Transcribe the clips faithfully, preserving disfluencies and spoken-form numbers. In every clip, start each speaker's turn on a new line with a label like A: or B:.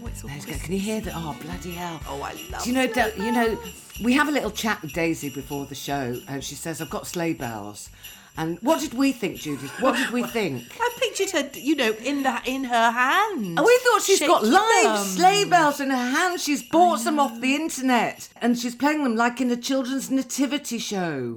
A: it's all
B: Let's go. Can you hear that? Oh, bloody hell.
A: Oh, I love
B: Do you know,
A: sleigh
B: Da- you know, we have a little chat with Daisy before the show, and she says, I've got sleigh bells. And what did we think, Judith? What did we think?
A: I pictured her, you know, in the in her hand.
B: Oh, we thought she's got
A: shaking
B: live
A: them.
B: sleigh bells in her hand. She's bought some off the internet, and she's playing them like in a children's nativity show.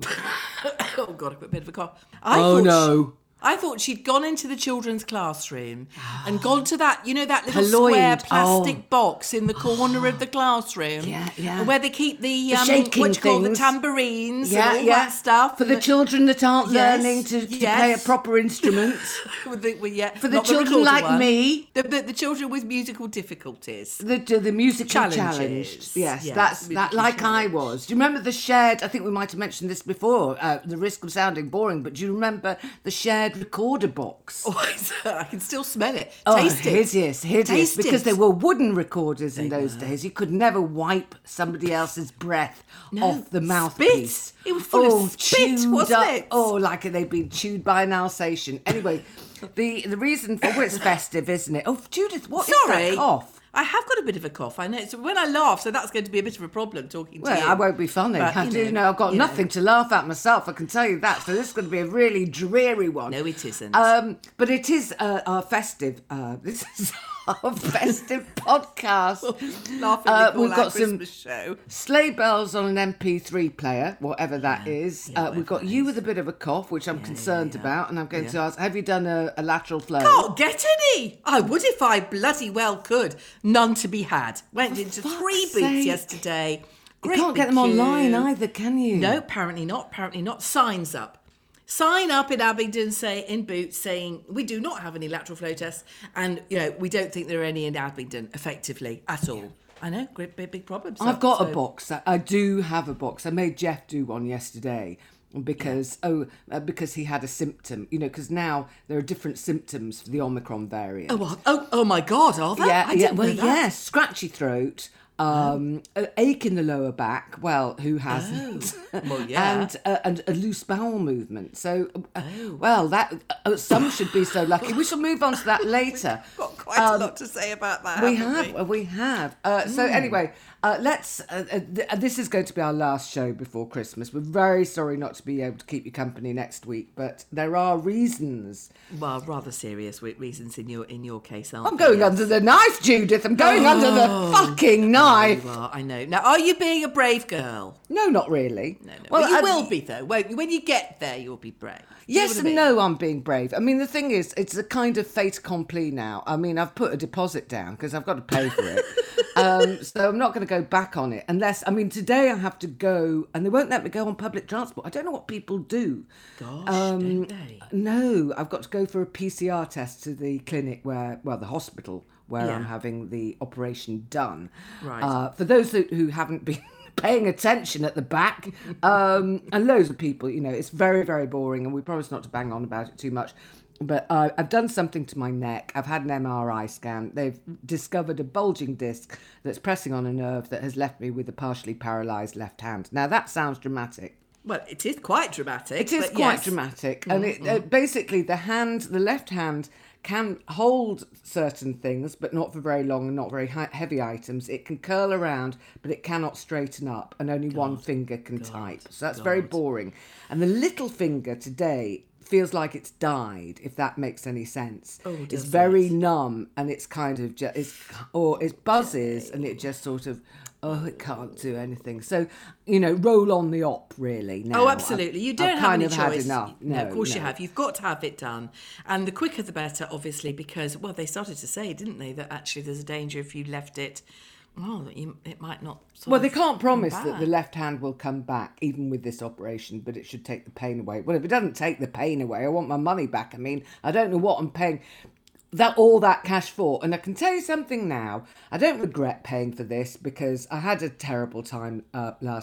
A: Oh, God, I've got a bit of a cough. I
B: Oh,
A: thought
B: no.
A: She, I thought she'd gone into the children's classroom and gone to that, you know, that little
B: Purloined.
A: square plastic
B: Oh.
A: box in the corner of the classroom.
B: Yeah, yeah.
A: Where they keep the,
B: The
A: um,
B: shaking
A: what do you call the
B: things.
A: tambourines
B: Yeah,
A: and all
B: yeah.
A: that stuff.
B: For the children that aren't
A: Yes,
B: learning to, to
A: yes.
B: play a proper instrument.
A: With the, with, yeah,
B: For the
A: not
B: children
A: recorded
B: like
A: one.
B: me.
A: The, the, the children with musical difficulties.
B: The the musical
A: Challenges.
B: challenged, yes,
A: Yes,
B: that's that.
A: musical
B: Like I
A: challenge.
B: was. Do you remember the shared? I think we might have mentioned this before. Uh, the risk of sounding boring, but do you remember the shared recorder box?
A: Oh, I can still smell it.
B: Oh,
A: Taste it.
B: hideous, hideous.
A: Taste
B: because
A: it.
B: they were wooden recorders in
A: They
B: those
A: were.
B: days. You could never wipe somebody else's breath
A: No,
B: off the
A: spit.
B: mouthpiece.
A: It was full of
B: oh,
A: spit,
B: chewed
A: wasn't
B: up.
A: it?
B: Oh, like they'd been chewed by an Alsatian. Anyway, the the reason for well, it's festive, isn't it? Oh, Judith, what is
A: Sorry.
B: that cough?
A: I have got a bit of a cough. I know. So when I laugh, so that's going to be a bit of a problem talking to
B: Well,
A: you.
B: I won't be funny.
A: But,
B: I
A: you
B: do
A: know,
B: know I've got
A: you know.
B: nothing to laugh at myself, I can tell you that. So this is going to be a really dreary one.
A: No, it isn't.
B: Um, but it is uh, our festive. Uh, this is our festive podcast.
A: Laughing
B: Uh,
A: uh,
B: we've
A: our
B: got some
A: Christmas show.
B: sleigh bells on an M P three player, whatever that
A: Yeah,
B: is.
A: yeah,
B: uh, we've got
A: whatever
B: you
A: that
B: with a bit of a cough, which I'm
A: Yeah,
B: concerned
A: yeah, yeah.
B: about, and I'm going
A: Yeah.
B: to ask: have you done a, a lateral flow?
A: Can't get any. I would if I bloody well could. None to be had. Went into
B: fuck's
A: three boots
B: sake.
A: yesterday.
B: You
A: Great
B: can't get
A: big
B: them
A: queue.
B: online either, can you?
A: No, apparently not. Apparently not. Signs up. Sign up in Abingdon, say in Boots, saying we do not have any lateral flow tests, and you know we don't think there are any in Abingdon, effectively at all. I know, great big, big problem. So,
B: I've got
A: so-
B: a box. I- I do have a box. I made Jeff do one yesterday because oh uh, because he had a symptom. You know, because now there are different symptoms for the Omicron variant.
A: Oh, well, oh, oh my God! Are there?
B: yeah,
A: I
B: yeah.
A: didn't
B: Well,
A: know that.
B: yes, scratchy throat. Um, a ache in the lower back. Well, who hasn't?
A: Oh. Well, yeah.
B: and uh, and a loose bowel movement. So, uh,
A: Oh.
B: well, that uh, some should be so lucky. We shall move on to that later.
A: Got quite
B: Um,
A: a lot to say about that.
B: We
A: haven't
B: have, we have. Uh, so
A: Hmm.
B: anyway, uh, let's. Uh, uh, th- this is going to be our last show before Christmas. We're very sorry not to be able to keep you company next week, but there are reasons.
A: Well, rather serious re- reasons in your in your case, aren't
B: I'm
A: there?
B: going
A: Yes.
B: under the knife, Judith. I'm going under the fucking knife.
A: You are, I know. Now, are you being a brave girl?
B: No, not really.
A: No, no.
B: Well,
A: Well, you
B: I-
A: will be though. Won't you? When you get there, you'll be brave. Do you know
B: Yes
A: what I
B: and
A: mean?
B: no, I'm being brave. I mean, the thing is, it's a kind of fait accompli now. I mean, I've put a deposit down because I've got to pay for it. um, so I'm not going to go back on it unless, I mean, today I have to go and they won't let me go on public transport. I don't know what people do.
A: Gosh,
B: Um,
A: don't they?
B: No, I've got to go for a P C R test to the clinic where, well, the hospital where
A: Yeah.
B: I'm having the operation done.
A: Right.
B: Uh, for those who, who haven't been paying attention at the back, um, and loads of people, you know, it's very, very boring, and we promise not to bang on about it too much. But uh, I've done something to my neck. I've had an M R I scan. They've discovered a bulging disc that's pressing on a nerve that has left me with a partially paralysed left hand. Now, that sounds dramatic.
A: Well, it is quite dramatic.
B: It is
A: but
B: quite
A: yes.
B: dramatic. And it, uh, basically, the hand, the left hand, can hold certain things, but not for very long and not very hi- heavy items. It can curl around, but it cannot straighten up, and only one finger can type. So that's very
A: God.
B: boring. And the little finger today feels like it's died, if that makes any sense.
A: Oh,
B: it's
A: does
B: very
A: it?
B: numb, and it's kind of just, it's, or it buzzes, and it just sort of, oh, it can't do anything. So, you know, roll on the op, really. Now.
A: Oh, absolutely. You
B: I've-
A: don't
B: I've
A: have
B: kind
A: any
B: of
A: choice.
B: had enough. No,
A: of course you
B: no.
A: have. You've got to have it done. And the quicker the better, obviously, because, well, they started to say, didn't they, that actually there's a danger if you left it, oh, that you, it might not sort
B: Well,
A: of
B: they can't promise
A: come
B: that the
A: back.
B: left hand will come back, even with this operation, but it should take the pain away. Well, if it doesn't take the pain away, I want my money back. I mean, I don't know what I'm paying that all that cash for. And I can tell you something now. I don't regret paying for this because I had a terrible time uh, last week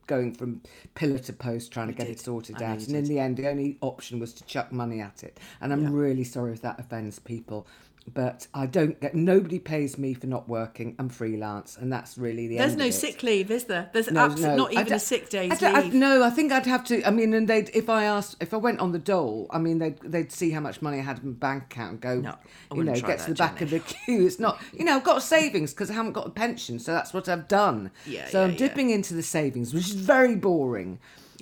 B: going from pillar to post trying to get
A: did.
B: it sorted
A: I know
B: out.
A: you
B: And in
A: did.
B: the end, the only option was to chuck money at it. And I'm
A: Yeah.
B: really sorry if that offends people. But I don't get, nobody pays me for not working. I'm freelance, and that's really the
A: There's
B: end
A: no
B: of it.
A: sick leave, is there? There's
B: No,
A: absolutely
B: no.
A: not
B: I
A: even
B: d-
A: a sick day's
B: I d- I-
A: leave.
B: no, I think I'd have to. I mean, and they if I asked if I went on the dole, I mean, they'd they'd see how much money I had in my bank account and go,
A: No, I
B: you
A: wouldn't
B: know,
A: try
B: get to
A: that,
B: the back
A: Jenny.
B: of the queue. It's not, you know, I've got savings because I haven't got a pension, so that's what I've done.
A: Yeah,
B: so
A: yeah,
B: I'm
A: yeah.
B: dipping into the savings, which is very boring.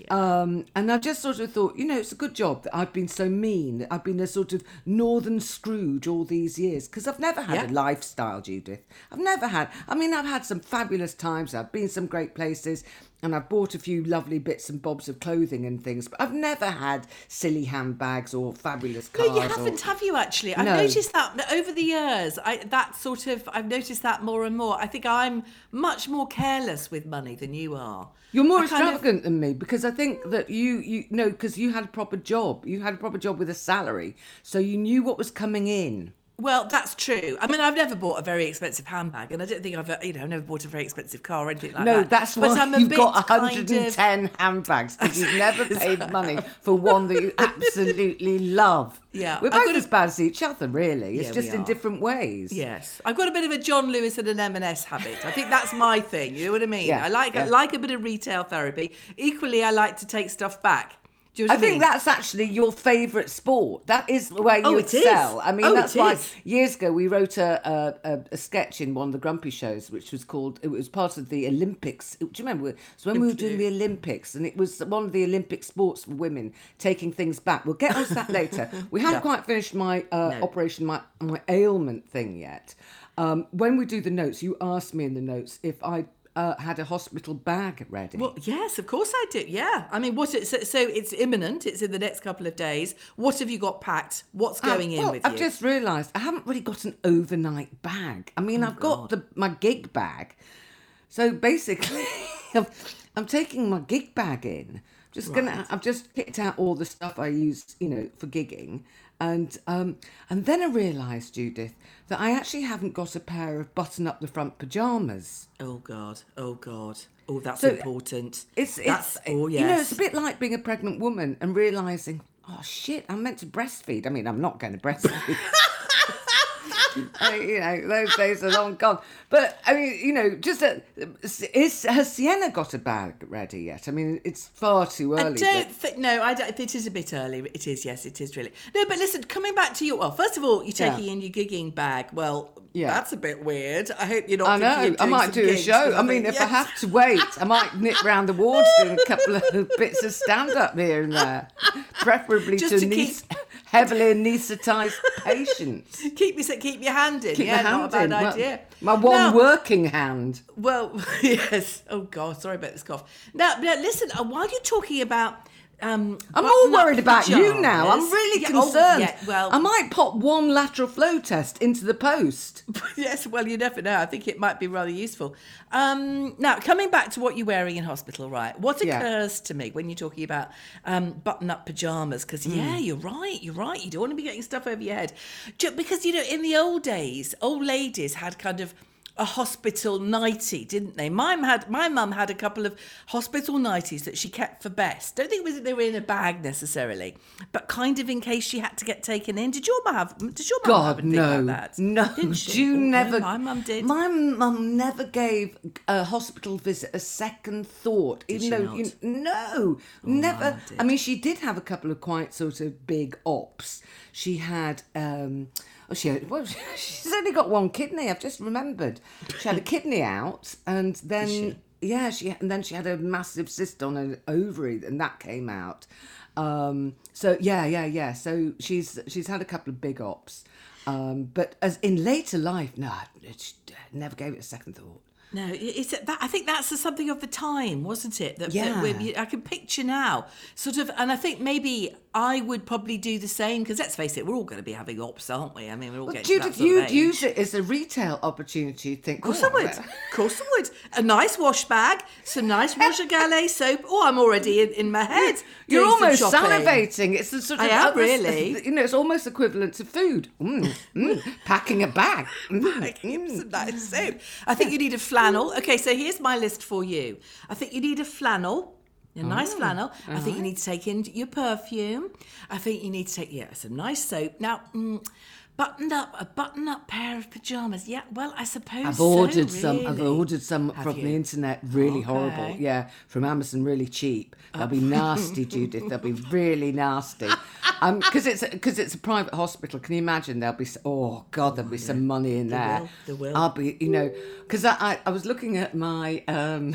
B: Um, and I just sort of thought, you know, it's a good job that I've been so mean. I've been a sort of northern Scrooge all these years because I've never had
A: Yeah.
B: a lifestyle, Judith. I've never had. I mean, I've had some fabulous times. I've been some great places, and I've bought a few lovely bits and bobs of clothing and things. But I've never had silly handbags or fabulous
A: No,
B: cars.
A: you haven't,
B: or...
A: have you? Actually, I've
B: No.
A: noticed that that over the years. I that sort of I've noticed that more and more. I think I'm much more careless with money than you are.
B: You're more
A: I kind of-
B: extravagant than me because I think that you, you know, because you had a proper job. You had a proper job with a salary. So you knew what was coming in.
A: Well, that's true. I mean, I've never bought a very expensive handbag, and I don't think I've, you know, I've never bought a very expensive car or anything like
B: No,
A: that.
B: that's
A: But
B: why
A: I'm a
B: you've
A: bit
B: got
A: kind
B: one hundred ten
A: of-
B: handbags because you've never paid money for one that you absolutely love.
A: Yeah,
B: We're
A: I've
B: both
A: got a-
B: as bad as each other, really. It's
A: Yeah,
B: just
A: we
B: in
A: are.
B: different ways.
A: Yes, I've got a bit of a John Lewis and an M and S habit. I think that's my thing. You know what I mean?
B: Yeah,
A: I like I
B: yeah.
A: like a bit of retail therapy. Equally, I like to take stuff back. Do you know
B: I
A: what I,
B: think
A: mean?
B: that's actually your favourite sport. That is the way you
A: Oh, it is.
B: excel. I mean,
A: Oh,
B: that's
A: it
B: why
A: is.
B: years ago we wrote a, a, a, a sketch in one of the Grumpy shows, which was called, it was part of the Olympics. Do you remember? So when we were doing the Olympics, and it was one of the Olympic sports for women, taking things back. We'll get onto that later. We haven't
A: Yeah.
B: quite finished my uh,
A: No.
B: Operation My, my Ailment thing yet. Um, when we do the notes, you asked me in the notes if I uh, had a hospital bag ready.
A: Well, yes, of course I do. Yeah, I mean, what? It, so, so it's imminent. It's in the next couple of days. What have you got packed? What's going
B: Um,
A: in
B: well,
A: with
B: I've
A: you?
B: just realised I haven't really got an overnight bag. I mean, I've got the my gig bag. So basically, I'm, I'm taking my gig bag in. Just gonna.
A: Right.
B: I've just picked out all the stuff I use, you know, for gigging, and um, and then I realised, Judith, that I actually haven't got a pair of button up the front pajamas.
A: Oh God! Oh God! Oh, that's
B: So,
A: important.
B: It's
A: that's
B: it's
A: oh yes.
B: you know, it's a bit like being a pregnant woman and realising, oh shit, I'm meant to breastfeed. I mean, I'm not going to breastfeed. I mean, you know, those days are long gone. But I mean, you know, just a, is has Sienna got a bag ready yet? I mean, it's far too
A: I
B: early.
A: don't
B: but-
A: think. No, I don't. It is a bit early. It is. Yes, it is really. No, but listen. Coming back to your. Well, first of all, you're
B: Yeah.
A: taking in your gigging bag. Well,
B: Yeah.
A: that's a bit weird. I hope you're not.
B: I
A: thinking
B: know.
A: of
B: I
A: doing
B: might
A: some
B: do a
A: gigs,
B: show.
A: 'cause
B: I mean,
A: think,
B: if I
A: yes.
B: have to wait, I might nip round the wards doing a couple of bits of stand up here and there, preferably
A: Just
B: to,
A: to
B: anaes- heavily anaesthetised patients.
A: keep your keep your hand in.
B: Keep
A: yeah,
B: my
A: not a
B: hand
A: bad
B: in. Well,
A: idea.
B: My one
A: Now-
B: working hand.
A: Well, yes. Oh God, sorry about this cough. Now, now listen. Uh, while you're talking about, um,
B: I'm more
A: button-up
B: worried about you now. I'm
A: pyjamas-
B: really
A: Yeah, oh,
B: concerned.
A: yeah, well,
B: I might pop one lateral flow test into the post.
A: yes. Well, you never know. I think it might be rather useful. Um, now, coming back to what you're wearing in hospital, right? What
B: Yeah.
A: occurs to me when you're talking about um, button-up pajamas? Because yeah,
B: Mm.
A: you're right. You're right. You don't want to be getting stuff over your head, Ju- because you know, in the old days, old ladies had kind of a hospital nightie, didn't they? My mum had my mum had a couple of hospital nighties that she kept for best. Don't think it was that they were in a bag necessarily, but kind of in case she had to get taken in. Did your mum have? Did your mum have
B: God,
A: anything
B: no,
A: like that?
B: no.
A: Didn't she?
B: Do you
A: Oh, no,
B: never?
A: my mum did.
B: My mum never gave a hospital visit a second thought.
A: Did
B: even
A: she
B: though,
A: not?
B: you, no, never.
A: mine did.
B: I mean, she did have a couple of quite sort of big ops. She had. Um, Oh, she had, well, she's only got one kidney. I've just remembered. She had a kidney out, and then
A: she?
B: yeah, she and then she had a massive cyst on an ovary, and that came out. Um, so yeah, yeah, yeah. So she's she's had a couple of big ops, um, but as in later life, no, she never gave it a second thought.
A: No, it's that. I think that's something of the time, wasn't it? That, that
B: Yeah.
A: we- I can picture now, sort of, and I think maybe I would probably do the same because let's face it, we're all going to be having ops, aren't we? I mean, we're all
B: Well,
A: getting to that
B: Judith,
A: sort of
B: you'd
A: age.
B: use it as a retail opportunity. You'd think,
A: Of course
B: oh,
A: I would.
B: well,
A: Of course I would. A nice wash bag, some nice Roger Gallet soap. Oh, I'm already in, in my head.
B: You're
A: doing some
B: almost
A: shopping.
B: salivating. It's the sort of
A: I am,
B: other-
A: really.
B: You know, it's almost equivalent to food. Mm, mm, packing a bag. Mm,
A: Like, give
B: mm.
A: some nice soap. I think you need a flannel. Okay, so here's my list for you. I think you need a flannel. A nice oh, flannel. I think right. you need to take in your perfume. I think you need to take, yeah, some nice soap. Now, mm, buttoned up, a button-up pair of pajamas. Yeah, well, I suppose
B: I've ordered
A: so,
B: some.
A: really.
B: I've ordered some
A: Have
B: from
A: you?
B: the internet. Really
A: Okay.
B: horrible. Yeah, from Amazon, really cheap. They'll be nasty, Judith. They'll be really nasty. Um, because it's because it's a private hospital. Can you imagine? There'll be oh god, there'll be yeah. some money in
A: there
B: there.
A: Will. There will.
B: I'll be, you know, because I, I I was looking at my um.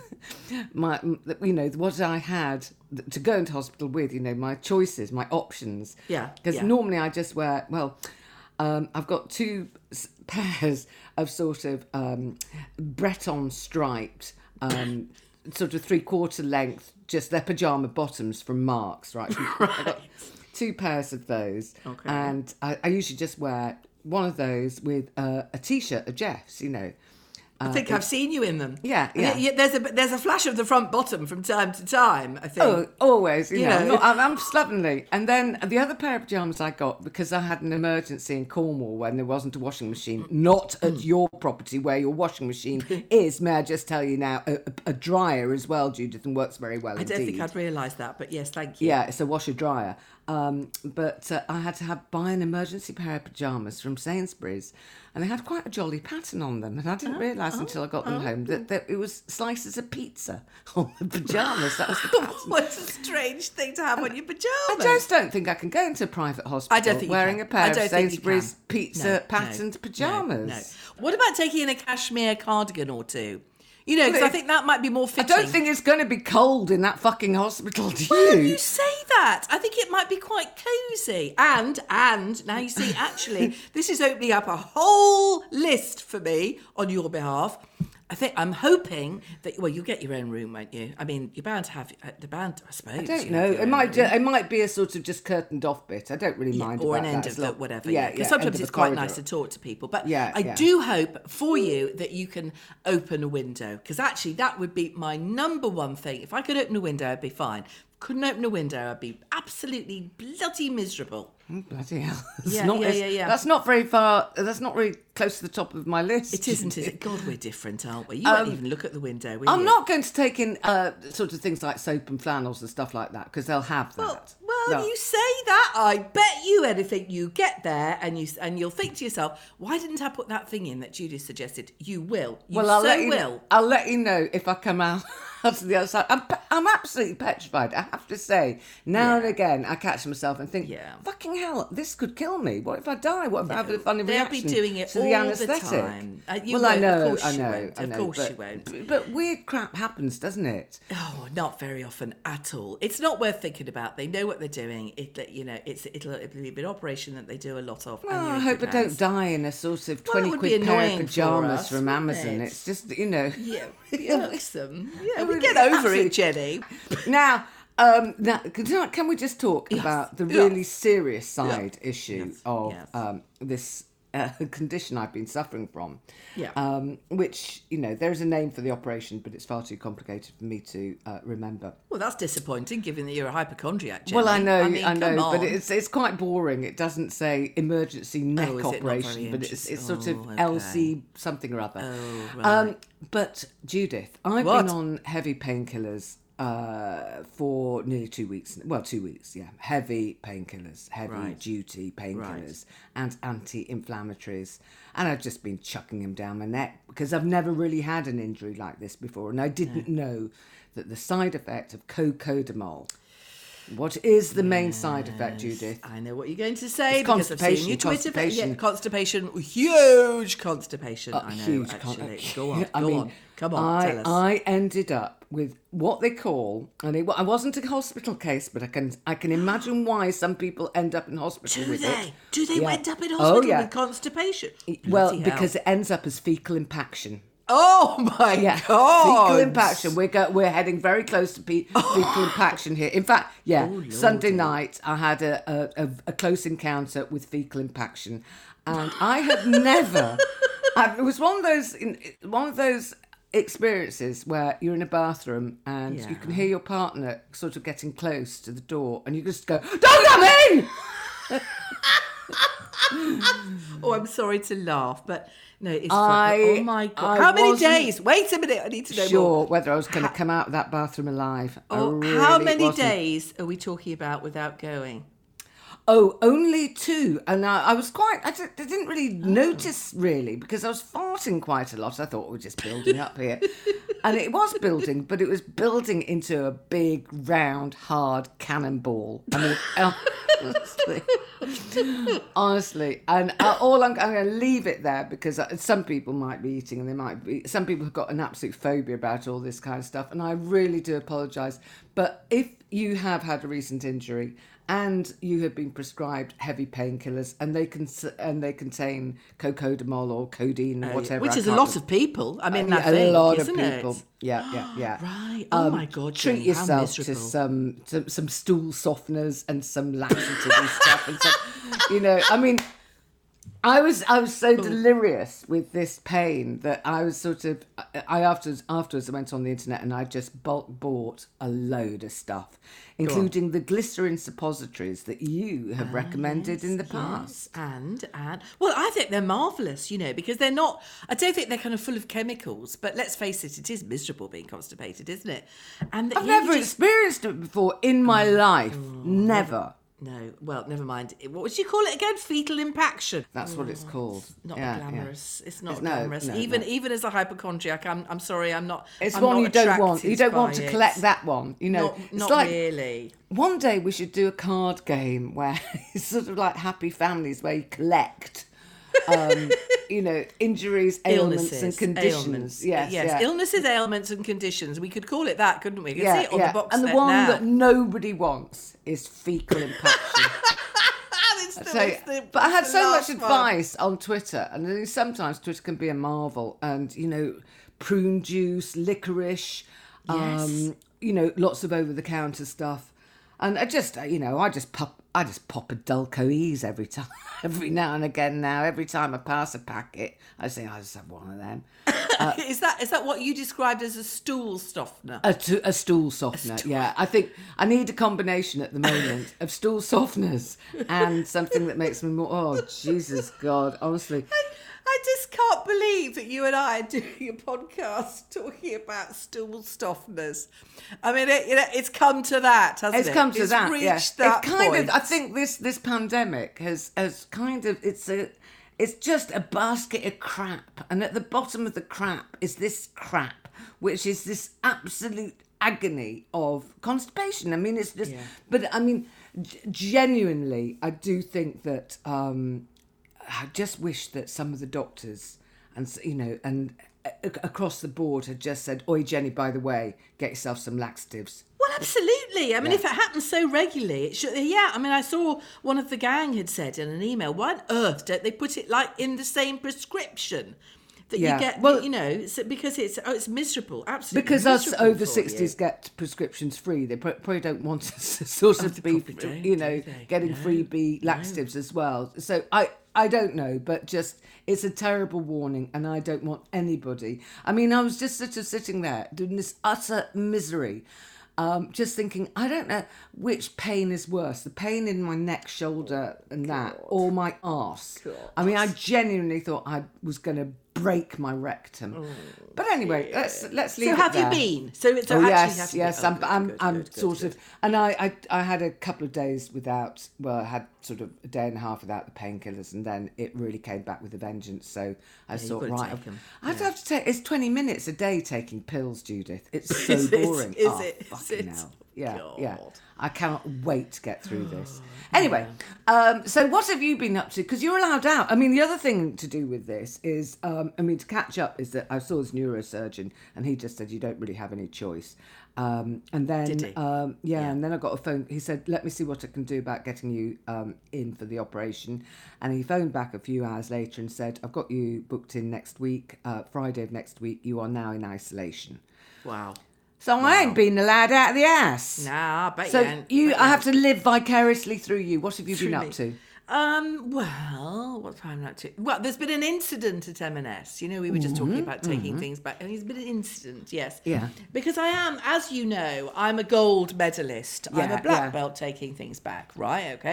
B: my you know what I had to go into hospital with, you know, my choices, my options,
A: yeah
B: because
A: yeah.
B: normally I just wear, well, um I've got two pairs of sort of um Breton striped um sort of three quarter length, just their pajama bottoms from Marks, right?
A: Right.
B: I've got two pairs of those,
A: okay.
B: and I, I usually just wear one of those with uh, a t-shirt of Jeff's, you know.
A: I think uh, I've seen you in them.
B: Yeah, yeah.
A: yeah. There's a there's a flash of the front bottom from time to time, I think.
B: Oh, always, you,
A: you
B: know.
A: know.
B: I'm, not, I'm, I'm slovenly. And then the other pair of pyjamas I got, because I had an emergency in Cornwall when there wasn't a washing machine, not at your property where your washing machine is, may I just tell you now, a, a dryer as well, Judith, and works very well
A: I
B: indeed.
A: don't think I'd realised that, but yes, thank you.
B: Yeah, it's a washer-dryer. Um, but uh, I had to have buy an emergency pair of pyjamas from Sainsbury's, and they had quite a jolly pattern on them, and I didn't oh, realise oh, until I got them oh. home that, that it was slices of pizza on the pyjamas. That was the pattern.
A: What a strange thing to have and on your pyjamas.
B: I just don't think I can go into a private hospital
A: I don't think
B: wearing
A: you
B: a
A: can.
B: pair
A: I don't
B: of
A: think
B: Sainsbury's
A: you can.
B: pizza
A: no,
B: patterned
A: no,
B: pyjamas.
A: No, no. What about taking in a cashmere cardigan or two? You know, because I think that might be more fitting.
B: I don't think it's going to be cold in that fucking hospital, do
A: well,
B: you?
A: you say that. I think it might be quite cosy. And, and, now you see, actually, this is opening up a whole list for me on your behalf. I think, I'm hoping that, well, you'll get your own room, won't you? I mean, you're bound to have, the bound, I suppose.
B: I don't know. It might, ju- it might be a sort of just curtained off bit. I don't really
A: yeah,
B: mind
A: or
B: about
A: an end
B: that.
A: of the whatever.
B: Yeah,
A: yeah. Because
B: yeah,
A: sometimes it's quite
B: corridor.
A: nice to talk to people. But
B: yeah,
A: I
B: yeah.
A: do hope for you that you can open a window. Because actually, that would be my number one thing. If I could open a window, I'd be fine. Couldn't open a window, I'd be absolutely bloody miserable.
B: Oh, bloody hell. That's
A: Yeah,
B: not,
A: yeah, yeah, yeah.
B: That's not very far, that's not really close to the top of my list.
A: It isn't, is it? God, we're different, aren't we? You
B: Um,
A: won't even look at the window, will
B: I'm
A: you?
B: not going to take in uh, sort of things like soap and flannels and stuff like that, because they'll have that.
A: Well, well
B: No.
A: you say that. I bet you anything you get there and you and you'll think to yourself, why didn't I put that thing in that Judy suggested? You will. You
B: Well, I'll
A: so
B: let you
A: will.
B: know, I'll let you know if I come out to the other side. I'm, I'm absolutely petrified, I have to say. Now
A: Yeah.
B: and again, I catch myself and think,
A: Yeah.
B: fucking hell, this could kill me. What if I die? What if I have a funny
A: They'll
B: reaction
A: be doing it
B: to
A: all
B: the
A: the
B: anaesthetic?
A: time. Uh, you
B: well, I
A: won't.
B: know,
A: Of course
B: I
A: you
B: know,
A: won't.
B: I
A: Of
B: know.
A: course
B: but,
A: you won't.
B: But weird crap happens, doesn't it?
A: Oh, not very often at all. It's not worth thinking about. They know what they're doing. It, you know, it's it'll, it'll be an operation that they do a lot of. and
B: Well,
A: you're
B: I
A: in
B: hope I
A: good
B: don't
A: hands.
B: die in a sort of
A: Well,
B: twenty
A: it would be
B: quid pair of
A: annoying for
B: pyjamas
A: us,
B: from
A: wouldn't
B: Amazon.
A: it?
B: It's just, you know.
A: Yeah, irksome. Yeah,
B: It
A: we
B: would
A: get
B: be
A: over
B: absolute-
A: it, Jenny.
B: Now, um, now, can can we just talk
A: Yes.
B: about the
A: Yeah.
B: really serious side
A: Yeah.
B: issue
A: Yes.
B: of
A: Yes.
B: um, this uh, condition I've been suffering from?
A: Yeah.
B: Um, which, you know, there's a name for the operation, but it's far too complicated for me to uh, remember.
A: Well, that's disappointing, given that you're a hypochondriac, Jenny.
B: Well, I know, I,
A: mean, come
B: know, but
A: on.
B: it's it's quite boring. It doesn't say emergency neck
A: Oh, is it not
B: operation,
A: very
B: but it's it's sort
A: interesting?
B: of
A: Oh, okay.
B: L C something or other.
A: Oh, right.
B: Um, but Judith, I've
A: What?
B: been on heavy painkillers uh, for nearly two weeks. Well, two weeks, yeah. Heavy painkillers, heavy
A: Right.
B: duty painkillers, and anti-inflammatories, and I've just been chucking them down my neck because I've never really had an injury like this before, and I didn't know that the side effect of cocodamol. What is the main side effect, Judith?
A: I know what you're going to say
B: It's
A: because I've seen your
B: constipation,
A: Twitter.
B: constipation.
A: Yeah, constipation, huge constipation.
B: Uh,
A: I know,
B: huge
A: actually.
B: con-
A: Go on,
B: I
A: go
B: mean,
A: on. Come on,
B: I,
A: tell us.
B: I ended up with what they call, and it, I wasn't a hospital case, but I can I can imagine why some people end up in hospital
A: Do
B: with
A: they?
B: it.
A: Do they
B: Yeah.
A: end up in
B: Oh,
A: hospital
B: yeah.
A: with constipation?
B: Well,
A: Bloody hell.
B: because it ends up as fecal impaction.
A: Oh my
B: Yeah,
A: God!
B: fecal impaction. We're go, we're heading very close to pe- fecal impaction here. In fact, yeah,
A: Oh,
B: Sunday
A: Lordy.
B: night I had a, a, a, a close encounter with fecal impaction, and I have never. I, it was one of those in- one of those experiences where you're in a bathroom and you can
A: Yeah.
B: hear your partner sort of getting close to the door, and you just go, "Don't come in!"
A: Oh, I'm sorry to laugh, but no, it's
B: I-
A: funny. Oh my God.
B: I
A: How many
B: wasn't
A: days? Wait a minute. I need to know more.
B: Sure, whether I was going to come out of that bathroom alive. I
A: Oh,
B: really
A: how many
B: wasn't.
A: days are we talking about without going?
B: Oh, only two. And I, I was quite, I, di- I didn't really
A: Oh.
B: notice really because I was farting quite a lot. I thought we're just building up here. And it was building, but it was building into a big, round, hard cannonball. I mean, honestly. honestly. And uh, all I'm, I'm going to leave it there because uh, some people might be eating and they might be, some people have got an absolute phobia about all this kind of stuff. And I really do apologise. But if you have had a recent injury, and you have been prescribed heavy painkillers, and they can and they contain cocodamol or codeine or whatever,
A: Which
B: I
A: is a
B: can't
A: lot
B: remember.
A: of people. I mean,
B: Uh,
A: I
B: a
A: think,
B: lot
A: isn't
B: of people.
A: it?
B: Yeah, yeah, yeah.
A: Right. Oh
B: Um,
A: my God,
B: treat
A: Jenny, how
B: yourself to
A: miserable.
B: some, some some stool softeners and some laxative stuff, and some, you know. I mean, I was I was so delirious with this pain that I was sort of I I afterwards afterwards I went on the internet and I just bulk bought a load of stuff, including the glycerin suppositories that you have recommended in the past.
A: Yes, and and well, I think they're marvellous, you know, because they're not. I don't think they're kind of full of chemicals, but let's face it, it is miserable being constipated, isn't it? And that
B: I've
A: you
B: never
A: just-
B: experienced it before in my life. Never.
A: No, well, never mind. What would you call it again? Fetal impaction.
B: That's what it's called.
A: Not
B: Yeah,
A: glamorous. It's not
B: It's- no,
A: glamorous.
B: no,
A: even
B: no.
A: even as a hypochondriac, I'm I'm sorry, I'm not.
B: yeah. It's
A: I'm
B: one
A: not
B: you don't want.
A: attracted
B: You don't want
A: by
B: to
A: it.
B: collect that one. You know,
A: Not,
B: it's
A: not
B: like
A: really.
B: one day we should do a card game where it's sort of like Happy Families, where you collect, um, you know, injuries, ailments,
A: Illnesses,
B: and conditions.
A: ailments.
B: Yes,
A: yes,
B: yeah.
A: illnesses, ailments, and conditions. We could call it that, couldn't we? You can
B: yeah,
A: see it on
B: yeah.
A: the box
B: and the
A: set
B: one
A: now.
B: that nobody wants is fecal impaction.
A: It's the-
B: So,
A: it's the-
B: but I had
A: it's
B: so
A: the
B: much
A: last one.
B: advice on Twitter, and then sometimes Twitter can be a marvel. And you know, prune juice, licorice,
A: Yes.
B: um, you know, lots of over-the-counter stuff. And I just, uh, you know, I just pop, I just pop a Dulcoese every time, every now and again. Now, every time I pass a packet, I say I just have one of them.
A: is that is that what you described as a stool softener?
B: A, t- a stool softener, yeah. I think I need a combination at the moment of stool softeners and something that makes me more. Oh, Jesus God, honestly.
A: I just can't believe that you and I are doing a podcast talking about stool softeners. I mean, it, you know, it's come to that, hasn't
B: It's
A: it?
B: come to
A: it's
B: that.
A: Reached
B: Yeah.
A: that
B: It's kind
A: point.
B: of. I think this this pandemic has has kind of. It's a. It's just a basket of crap, and at the bottom of the crap is this crap, which is this absolute agony of constipation. I mean, it's just.
A: Yeah.
B: But I mean, g- genuinely, I do think that. Um, I just wish that some of the doctors and you know and a- across the board had just said, "Oi, Jenny, by the way, get yourself some laxatives."
A: Well, absolutely. I mean,
B: Yeah.
A: if it happens so regularly, it should. Yeah, I mean, I saw one of the gang had said in an email, "Why on earth don't they put it like in the same prescription that
B: Yeah.
A: you get?"
B: Well-
A: you know, it's, because it's oh, it's miserable. Absolutely,
B: Because us
A: miserable
B: over
A: for
B: sixties
A: you.
B: get prescriptions free. They pro- probably don't want us to sort of
A: they
B: be,
A: probably don't,
B: you know,
A: do they?
B: getting
A: No,
B: freebie laxatives as well. So I, I don't know, but just it's a terrible warning, and I don't want anybody. I mean, I was just sort of sitting there doing this utter misery, um, just thinking, I don't know which pain is worse, the pain in my neck, shoulder, and that, or my arse. I mean, I genuinely thought I was going to break my rectum. But anyway, let's let's leave
A: So
B: it
A: have
B: there.
A: you been? So it's
B: Oh
A: actually
B: yes,
A: have to
B: yes.
A: be, oh,
B: I'm,
A: good,
B: I'm,
A: good,
B: I'm
A: good, good,
B: sort
A: good.
B: of, and I, I, I had a couple of days without. Well, I had sort of a day and a half without the painkillers, and then it really came back with a vengeance. So I
A: you've
B: thought,
A: gotta
B: right,
A: take
B: I've-
A: 'em.
B: I'd have to take. It's twenty minutes a day taking pills, Judith. It's so
A: Is it?
B: boring.
A: Is
B: oh,
A: it? Is
B: fucking
A: it?
B: hell. Yeah, yeah.
A: God.
B: I cannot wait to get through this. Anyway, um, so what have you been up to? Because you're allowed out. I mean, the other thing to do with this is, um, I mean, to catch up is that I saw this neurosurgeon, and he just said you don't really have any choice. Um, and then,
A: Did he?
B: Um, yeah,
A: Yeah.
B: and then I got a phone. He said, "Let me see what I can do about getting you um, in for the operation." And he phoned back a few hours later and said, "I've got you booked in next week, uh, Friday of next week. You are now in isolation."
A: Wow.
B: So I ain't been allowed out of the ass.
A: Nah, I bet
B: So
A: you. ain't.
B: you,
A: Bet
B: I
A: you
B: have to live vicariously through you. What have you
A: Through
B: been
A: me.
B: up to?
A: Um, well, what time not to? Well, there's been an incident at M and S. You know, we were just talking about taking things back, and there's been an incident, yes.
B: Mm-hmm. Yeah.
A: Because I am, as you know, I'm a gold medalist. I'm
B: Yeah,
A: a black
B: yeah.
A: belt taking things back, right? Okay.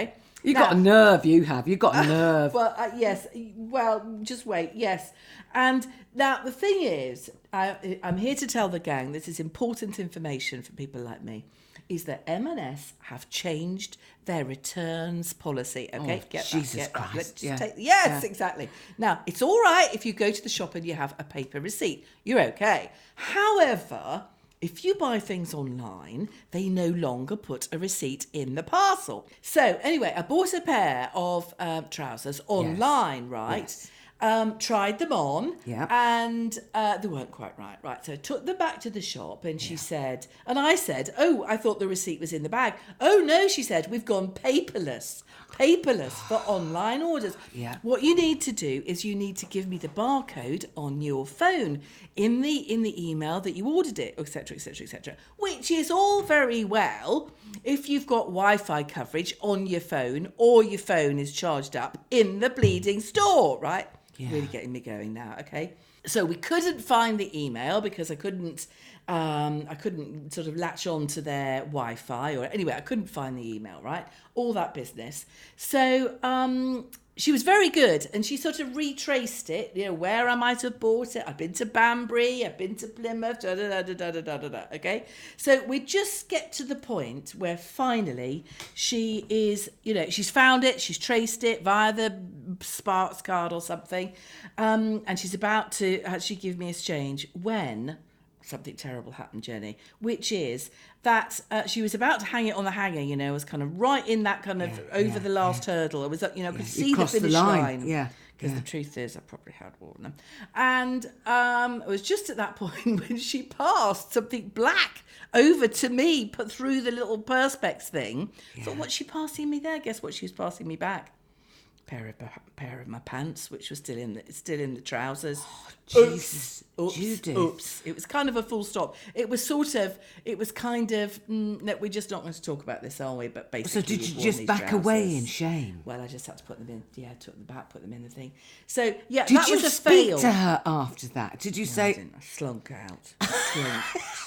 B: You
A: Now-
B: got a nerve, you have. You got a nerve.
A: Well, uh, yes. Well, just wait. Yes. And now the thing is, I, I'm here to tell the gang, this is important information for people like me, is that M and S have changed their returns policy. Okay,
B: Oh,
A: get
B: Jesus
A: that. Get
B: Christ,
A: that. Let's just
B: yeah.
A: take, yes,
B: Yeah.
A: exactly. Now, it's all right if you go to the shop and you have a paper receipt. You're okay. However, if you buy things online, they no longer put a receipt in the parcel. So anyway, I bought a pair of um, trousers online, right?
B: Yes.
A: Um, tried them on,
B: Yeah.
A: and uh, they weren't quite right. Right, so I took them back to the shop, and she said, and I said, "Oh, I thought the receipt was in the bag." "Oh no," she said, "we've gone paperless, paperless for online orders."
B: Yeah.
A: What you need to do is you need to give me the barcode on your phone in the in the email that you ordered it, et cetera, et cetera, et cetera. Which is all very well if you've got Wi-Fi coverage on your phone or your phone is charged up in the bleeding store, right?
B: Yeah.
A: Really getting me going now, okay? So we couldn't find the email because I couldn't um, I couldn't sort of latch on to their Wi-Fi, or anyway, I couldn't find the email, right? All that business. So um, she was very good, and she sort of retraced it, you know, where I might have bought it. I've been to Banbury, I've been to Plymouth, da da da da da da da da. Okay, so we just get to the point where finally she is, you know, she's found it, she's traced it via the Sparks card or something, um, and she's about to actually give me a exchange when something terrible happened, Jenny, which is that uh, she was about to hang it on the hanger, you know, was kind of right in that kind of
B: Yeah,
A: over
B: yeah,
A: the last hurdle. It was, you know, could
B: You
A: see the
B: crossed the
A: finish
B: line,
A: line.
B: yeah,
A: Because
B: yeah.
A: the truth is, I probably had worn them. And um, it was just at that point when she passed something black over to me, put through the little perspex thing.
B: Yeah.
A: Thought, what's she passing me there? Guess what she was passing me back? Pair of pair of my pants, which was still in the still in the trousers.
B: Jesus,
A: oops,
B: Judith.
A: oops. It was kind of a full stop. It was sort of. It was kind of. Mm, no, we're just not going to talk about this, are we? But basically,
B: So did
A: you'd
B: you
A: worn
B: just
A: these
B: back away
A: trousers.
B: in shame?
A: Well, I just had to put them in. Yeah, I took them back, put them in the thing. So yeah,
B: Did
A: that
B: you
A: was a
B: speak
A: fail.
B: to her after that? Did you
A: No, I
B: say?
A: didn't. I slunk out. I slunk.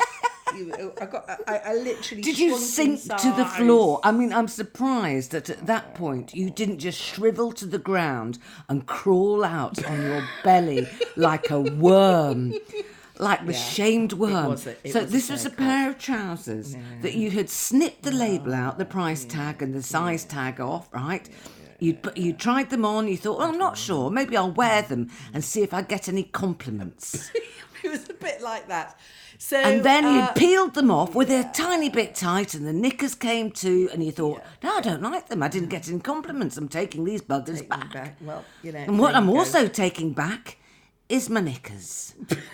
A: You- I got. I, I literally.
B: Did you
A: slunk
B: sink to the
A: inside.
B: floor? I mean, I'm surprised that at that point you didn't just shrivel to the ground and crawl out on your belly like a worm, like the
A: Yeah,
B: shamed worm.
A: was a- it
B: so
A: was a
B: this was a
A: fair
B: pair of trousers that you had snipped the label out, the price tag and the size tag off, right? You you tried them on. You thought, well, I'm not sure. Maybe I'll wear them and see if I get any compliments.
A: It was a bit like that. So
B: And then
A: uh,
B: you'd peeled them off with a tiny bit tight, and the knickers came too, and you thought, no, I don't like them. I didn't get any compliments. I'm taking these buggers
A: take them
B: back.
A: back. Well, you know.
B: And what
A: there
B: I'm
A: you go.
B: also taking back is my knickers.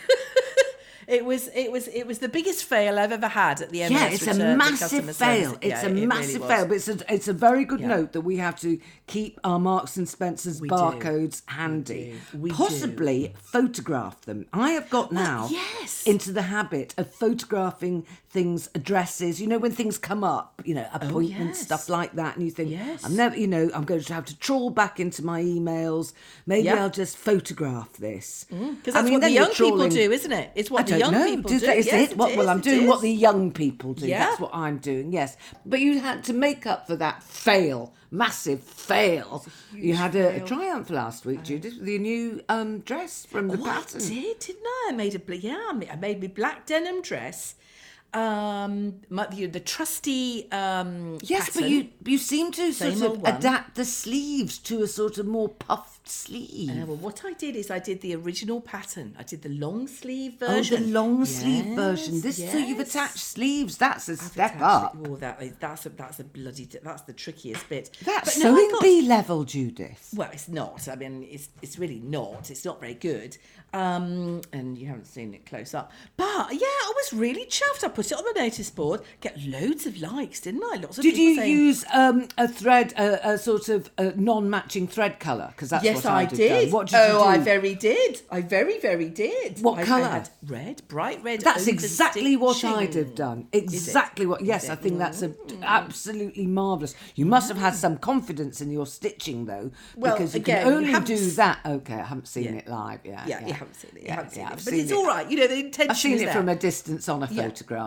A: It was it was it was the biggest fail I've ever had at the M
B: Yeah,
A: and S
B: it's a
A: return, the
B: massive
A: customer
B: fail.
A: service.
B: It's
A: Yeah,
B: a
A: it really
B: massive
A: was.
B: fail, but it's a, it's a very good
A: Yeah.
B: note that we have to keep our Marks and Spencer's
A: We do.
B: barcodes handy.
A: do. We do.
B: Possibly photograph them. I have got now
A: yes.
B: into the habit of photographing things, addresses, you know, when things come up, you know, appointments,
A: yes.
B: stuff like that, and you think,
A: Yes.
B: I'm never, you know, I'm going to have to trawl back into my emails. Maybe
A: Yep.
B: I'll just photograph this.
A: Because
B: I
A: that's
B: mean,
A: what the
B: then you're
A: young people
B: trawling-
A: do, isn't it? It's what
B: I
A: the
B: don't
A: young
B: know.
A: people
B: Does
A: do.
B: that- is
A: Yes,
B: it? What,
A: is,
B: well, I'm
A: it
B: doing what
A: is.
B: the young people do.
A: Yeah.
B: That's what I'm doing, yes. But you had to make up for that fail, massive fail. You had a, a
A: fail.
B: triumph last week, Judith, with your new um, dress from the
A: Oh,
B: pattern.
A: I did, didn't I? I made a bl- yeah, I made, I made my black denim dress. Um, my, the, the trusty um,
B: Yes,
A: pattern.
B: but you you seem to sort
A: Same
B: of
A: old one.
B: adapt the sleeves to a sort of more puffed sleeve.
A: Uh, well, what I did is I did the original pattern. I did the long sleeve
B: Oh,
A: version.
B: the long sleeve
A: Yes,
B: version. This so you've
A: yes.
B: attached sleeves. That's a step
A: Attached
B: up.
A: it- Oh, that is, that's a that's a bloody that's the trickiest bit.
B: That's
A: But no, I
B: sewing
A: got-
B: bee level, Judith.
A: Well, it's not. I mean, it's it's really not. It's not very good. Um, and you haven't seen it close up. But yeah, I was really chuffed. I put it on the notice board. Get loads of likes, didn't I? Lots of
B: Did
A: people
B: you
A: saying,
B: use um, a thread, a, a sort of a non-matching thread colour? Because that's
A: yes,
B: what I,
A: I
B: did.
A: did.
B: Done. What did
A: oh,
B: you do?
A: I very did. I very, very did.
B: What
A: I,
B: colour?
A: I had red, bright red.
B: That's exactly what I'd
A: overstitching.
B: have done.
A: Is it?
B: Exactly what. Yes,
A: Is
B: I
A: it?
B: think that's a, absolutely marvellous. You must have had some confidence in your stitching, though,
A: Well,
B: because you
A: again,
B: can
A: you
B: only
A: haven't
B: do
A: s-
B: that. Okay, I haven't seen
A: Yeah.
B: it live. Yeah,
A: Yeah, you haven't seen it. You
B: Yeah,
A: haven't seen
B: yeah,
A: it.
B: I've
A: But
B: seen
A: it's
B: it.
A: all right. You know, the intention
B: I've seen
A: is
B: it
A: there.
B: from a distance on a
A: Yeah,
B: photograph.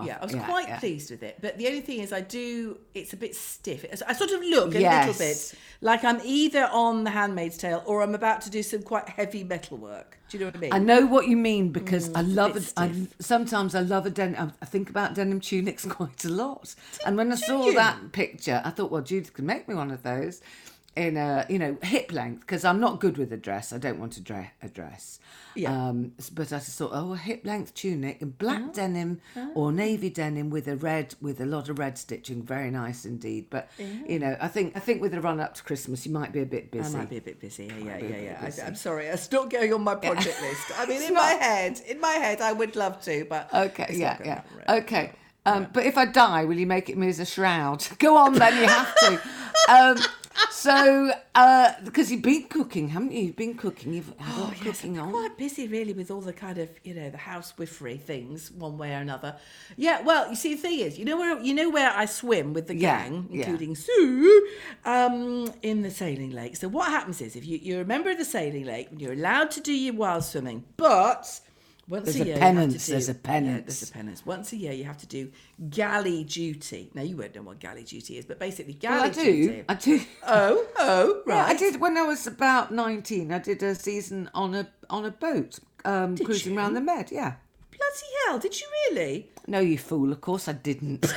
A: Yeah, I was
B: Yeah,
A: quite
B: yeah.
A: pleased with it. But the only thing is, I do, it's a bit stiff. I sort of look a
B: Yes.
A: little bit like I'm either on The Handmaid's Tale or I'm about to do some quite heavy metal work. Do you know what I mean?
B: I know what you mean because I love
A: bit
B: it. I,
A: stiff.
B: sometimes I love a denim. I think about denim tunics quite a lot. And when I saw
A: you?
B: that picture, I thought, well, Judith could make me one of those in a, you know, hip length because I'm not good with a dress. I don't want to dress a dress.
A: Yeah.
B: Um, but I just thought, oh, a hip length tunic in black
A: Oh.
B: denim or navy denim with a red, with a lot of red stitching. Very nice indeed. But you know, I think I think with the run up to Christmas, you might be a bit
A: I
B: busy.
A: might be a bit busy. Yeah, yeah,
B: be a
A: yeah.
B: bit
A: yeah.
B: busy.
A: I, I'm sorry, it's not going on my project list. I mean,
B: It's
A: in my
B: not.
A: head, in my head, I would love to, but
B: Okay,
A: it's
B: yeah,
A: not gonna
B: yeah.
A: happen, right?
B: Okay. Um, But if I die, will you make it me as a shroud? Go on then, you have to. Um, so, uh, because you've been cooking, haven't you? You've been cooking. You've had a lot of
A: Yes,
B: cooking
A: I'm
B: on.
A: quite busy really with all the kind of, you know, the housewifery things one way or another. Yeah, well, you see, the thing is, you know where you know where I swim with the
B: Yeah,
A: gang,
B: yeah.
A: including Sue, um, in the sailing lake. So what happens is, if you, you're a member of the sailing lake, you're allowed to do your wild swimming, but once
B: There's
A: a
B: a
A: year
B: penance,
A: you have to do,
B: there's a
A: Yeah,
B: penance.
A: there's a penance. Once a year you have to do galley duty. Now you won't know what galley duty is, but basically galley
B: Well, I do.
A: duty.
B: I do.
A: Oh, oh, right.
B: Yeah, I did when I was about nineteen. I did a season on a on a boat, um, cruising
A: you?
B: around the Med. Yeah.
A: Bloody hell! Did you really?
B: No, you fool. Of course I didn't.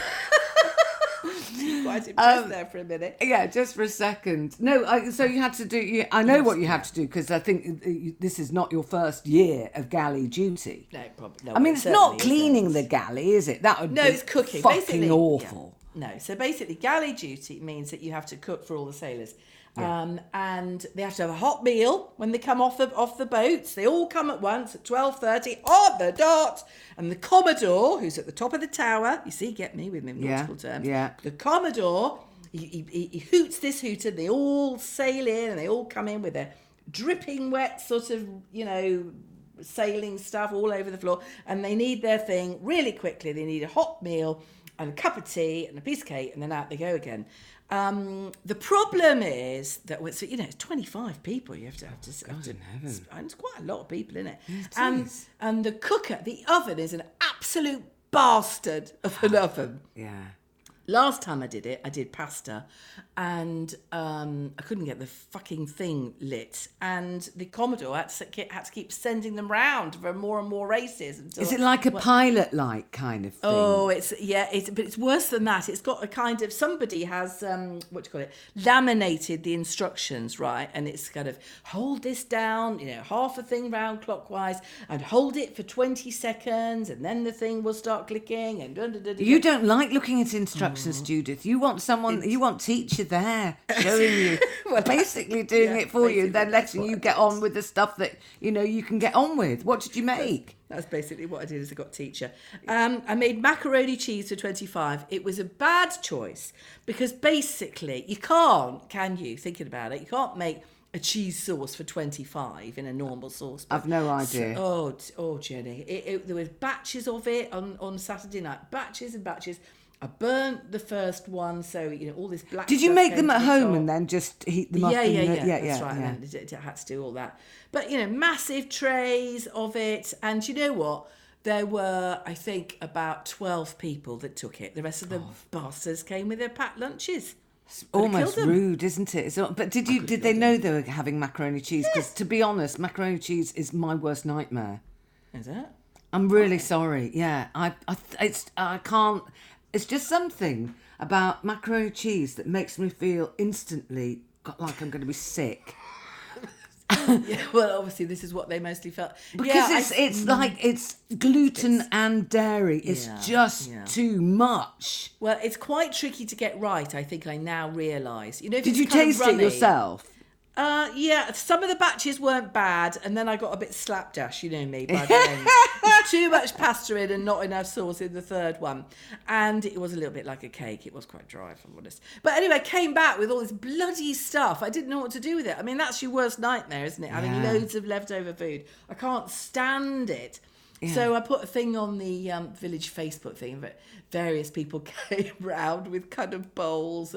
A: Quite impressed
B: Um,
A: there for a minute.
B: Yeah, just for a second. No, I, so you had to do. You, I know what you have to do because I think uh, you- this is not your first year of galley duty.
A: No, probably. No,
B: I mean,
A: it
B: it's not
A: certainly
B: cleaning
A: isn't.
B: the galley, is it? That would
A: No,
B: be
A: it's cooking.
B: fucking
A: Basically,
B: awful.
A: yeah. No, so basically, galley duty means that you have to cook for all the sailors, um, and they have to have a hot meal when they come off the off the boats. They all come at once at twelve thirty on the dot, and the commodore, who's at the top of the tower, you see, get me with my
B: Yeah,
A: nautical terms.
B: yeah.
A: The commodore, he, he, he hoots this hooter. They all sail in, and they all come in with their dripping wet sort of, you know, sailing stuff all over the floor, and they need their thing really quickly. They need a hot meal and a cup of tea and a piece of cake, and then out they go again. Um, the problem is that it's, you know, it's twenty-five people you have to have to, have to and it's quite a lot of people in it. and
B: is.
A: and the cooker, the oven is an absolute bastard of an oven.
B: Yeah.
A: Last time I did it, I did pasta, and um, I couldn't get the fucking thing lit. And the Commodore had to, ke- had to keep sending them round for more and more races. Until,
B: Is it like a pilot-like kind of thing?
A: Oh, it's yeah, it's but it's worse than that. It's got a kind of somebody has um, what do you call it? Laminated the instructions, right? And it's kind of hold this down, you know, half a thing round clockwise, and hold it for twenty seconds, and then the thing will start clicking. And da, da, da, da,
B: You
A: da.
B: don't like looking at instructions, Judith. You want someone, you want teacher there showing you,
A: Well,
B: basically doing
A: yeah,
B: it for you,
A: basically
B: and then
A: that's
B: letting
A: what
B: you
A: I
B: get
A: did.
B: on with the stuff that, you know, you can get on with. What did you make?
A: That's basically what I did as I got teacher. Um, I made macaroni cheese for twenty-five. It was a bad choice because basically you can't, can you, thinking about it, you can't make a cheese sauce for twenty-five in a normal sauce.
B: I've no idea.
A: So, oh, t- oh, Jenny. It, it, there was batches of it on, on Saturday night. Batches and batches. I burnt the first one, so, you know, all this black
B: Did you
A: stuff
B: make
A: came
B: them
A: to
B: at
A: the
B: home
A: top.
B: and then just heat them up?
A: Yeah,
B: in
A: yeah,
B: the,
A: yeah,
B: yeah,
A: that's
B: yeah,
A: right.
B: yeah.
A: And then I had to do all that. But, you know, massive trays of it. And you know what? There were, I think, about twelve people that took it. The rest of the bastards came with their packed lunches. Could have
B: Almost
A: killed them.
B: rude, isn't it? It's, but did you did they know they were having macaroni cheese? Because to be honest, macaroni cheese is my worst nightmare.
A: Is it?
B: I'm really sorry. Yeah, I, I, it's, I can't. It's just something about macaroni cheese that makes me feel instantly got like I'm going to be sick
A: Yeah, well, obviously, this is what they mostly felt.
B: because
A: yeah,
B: it's
A: I-
B: it's like it's gluten and dairy. It's
A: Yeah,
B: just
A: yeah.
B: too much.
A: Well, it's quite tricky to get right, I think I now realise. You know, if
B: Did
A: it's
B: you
A: kind of
B: taste it
A: runny-
B: yourself?
A: Uh, yeah, some of the batches weren't bad, and then I got a bit slapdash, you know me, by the end. There's too much pasta in and not enough sauce in the third one. And it was a little bit like a cake. It was quite dry, if I'm honest. But anyway, I came back with all this bloody stuff. I didn't know what to do with it. I mean, that's your worst nightmare, isn't it? Having
B: Yeah.
A: loads of leftover food. I can't stand it. So I put a thing on the um, village Facebook thing, but various people came round with kind of bowls and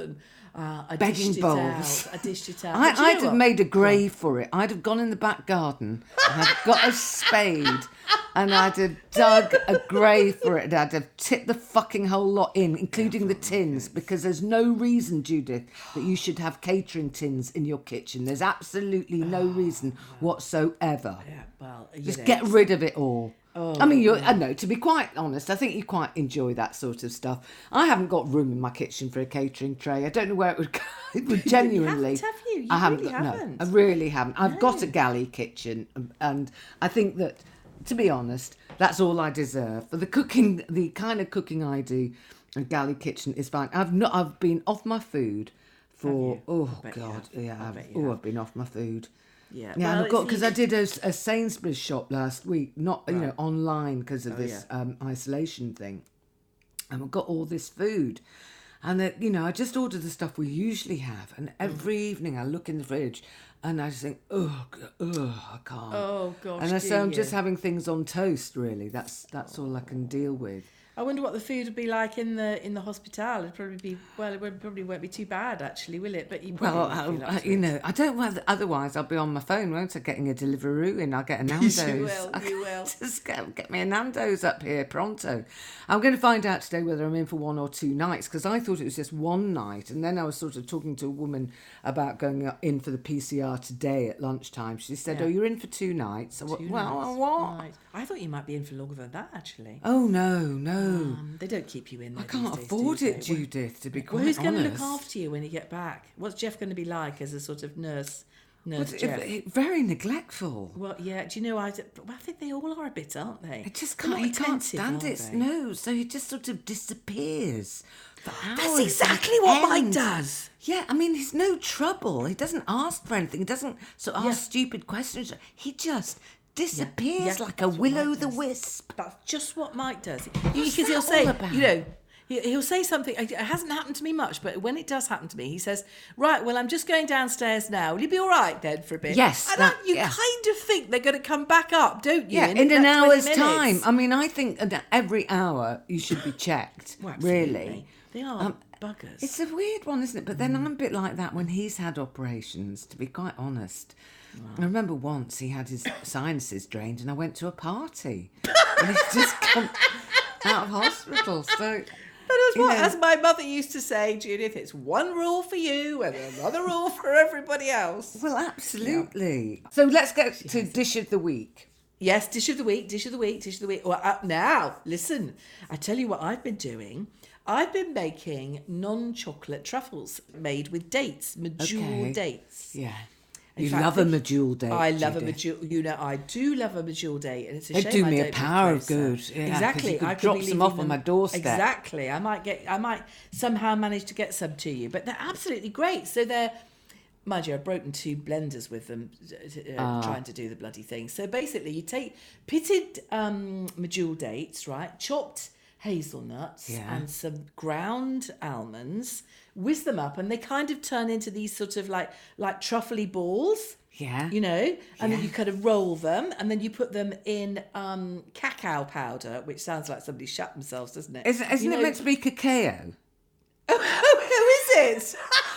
A: Uh, I
B: begging
A: dished it
B: bowls.
A: out. I dished it out.
B: I,
A: But do you
B: I'd
A: know
B: have
A: what?
B: made a grave for it. I'd have gone in the back garden and I'd got a spade and I'd have dug a grave for it and I'd have tipped the fucking whole lot in, including the tins, because there's no reason, Judith, that you should have catering tins in your kitchen. There's absolutely no reason whatsoever.
A: Yeah, well, you
B: Just
A: know,
B: get rid of it all. I mean, you're, I know, to be quite honest, I think you quite enjoy that sort of stuff. I haven't got room in my kitchen for a catering tray. I don't know where it would go. It would genuinely.
A: You haven't, have you? You
B: I haven't
A: really
B: got,
A: haven't.
B: No, I really haven't. I've got a
A: No.
B: galley kitchen, um, and I think that, to be honest, that's all I deserve. For the cooking, the kind of cooking I do, a galley kitchen is fine. I've not. I've been off my food for.
A: you?
B: Oh
A: I bet you
B: God,
A: have.
B: yeah.
A: I
B: I've,
A: bet you
B: oh,
A: have.
B: I've been off my food.
A: Yeah,
B: Yeah,
A: well,
B: and I've got
A: it's
B: because I
A: easy-
B: did a, a Sainsbury's shop last week, not you know online because of
A: Oh,
B: this
A: yeah.
B: um, isolation thing, and I've got all this food, and that you know I just order the stuff we usually have, and every evening I look in the fridge, and I just think, oh, oh, I can't.
A: Oh gosh,
B: and I,
A: do
B: so I'm
A: you?
B: just having things on toast. Really, that's that's all I can deal with.
A: I wonder what the food would be like in the in the hospital. It'd probably be well. It would, probably won't be too bad, actually, will it? But you probably
B: Well,
A: won't feel
B: I,
A: up to
B: you
A: it.
B: know, I don't. Well, otherwise, I'll be on my phone, won't I? Getting a Deliveroo in. I'll get a Nando's.
A: You will,
B: I
A: you will.
B: Just get, get me a Nando's up here pronto. I'm going to find out today whether I'm in for one or two nights because I thought it was just one night, and then I was sort of talking to a woman about going in for the P C R today at lunchtime. She said,
A: Yeah.
B: "Oh, you're in for two nights." I went,
A: Two
B: well,
A: nights.
B: what?
A: Right. I thought you might be in for longer than that, actually.
B: Oh no, no.
A: Um, they don't keep you in there
B: I can't
A: these days,
B: afford
A: do
B: it,
A: they?
B: Judith. To be
A: Well,
B: quite
A: who's going to
B: honest.
A: look after you when you get back? What's Jeff going to be like as a sort of nurse? Nurse
B: But
A: Jeff.
B: it- it- very neglectful.
A: Well, yeah. Do you know? I, well, I think they all are a bit, aren't they?
B: It just
A: They're
B: can't.
A: not
B: He can't
A: attentive,
B: stand
A: are
B: it.
A: they?
B: No, so he just sort of disappears for hours.
A: That's
B: on
A: exactly what Mike
B: end.
A: does.
B: Yeah, I mean, he's no trouble. He doesn't ask for anything. He doesn't sort of
A: Yeah.
B: ask stupid questions. He just disappears
A: Yeah,
B: like
A: that's
B: a
A: what
B: will o'
A: Mike
B: the
A: does.
B: wisp.
A: That's just what Mike does.
B: What's
A: Because
B: that
A: he'll
B: all
A: say,
B: about?
A: you know, he- he'll say something. It hasn't happened to me much, but when it does happen to me, he says, "Right, well, I'm just going downstairs now. Will you be all right then for a bit?"
B: Yes,
A: and
B: that-
A: I, you
B: yeah.
A: kind of think they're going to come back up, don't you?
B: Yeah, in an
A: that twenty
B: hour's
A: minutes?
B: time. I mean, I think that every hour you should be checked.
A: Well, absolutely.
B: really.
A: they are
B: Um,
A: buggers.
B: It's a weird one, isn't it? But
A: Mm.
B: then I'm a bit like that when he's had operations, to be quite honest. I remember once he had his sinuses drained and I went to a party. And he's just come out of hospital. So,
A: But as,
B: you
A: what,
B: know.
A: as my mother used to say, Judith, it's one rule for you and another rule for everybody else.
B: well, absolutely. So let's get to Dish of the Week.
A: Yes, dish of the week, dish of the week, dish of the week. Well, uh, now, listen, I tell you what I've been doing. I've been making non-chocolate truffles made with dates, medjool
B: Okay.
A: dates.
B: Yeah.
A: In
B: You
A: fact,
B: love a
A: the-
B: medjool date.
A: I love a
B: Judith.
A: medjool. You know, I do love a medjool date, and it's a
B: They
A: shame
B: do
A: I
B: me a
A: don't
B: power
A: live
B: of
A: closer.
B: good, yeah, 'cause
A: exactly.
B: you could
A: I could
B: drop
A: be
B: some
A: leaving
B: off on
A: them-
B: my doorstep.
A: Exactly. I might get. I might somehow manage to get some to you, but they're absolutely great. So they're. Mind you, I've broken two blenders with them uh,
B: Ah.
A: trying to do the bloody thing. So basically, you take pitted um, medjool dates, right? Chopped hazelnuts
B: Yeah.
A: and some ground almonds, whiz them up, and they kind of turn into these sort of like like truffly balls.
B: Yeah.
A: You know, and then
B: Yeah.
A: you kind of roll them, and then you put them in um, cacao powder, which sounds like somebody shut themselves, doesn't it?
B: Isn't, isn't
A: You
B: it
A: know-
B: meant to be cacao?
A: Who is it?